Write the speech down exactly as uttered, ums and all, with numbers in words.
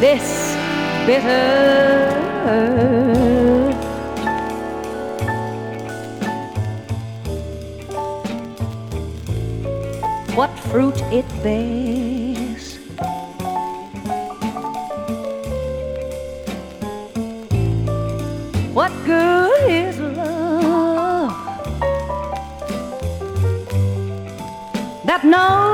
this bitter. What fruit it bears, what good is love that knows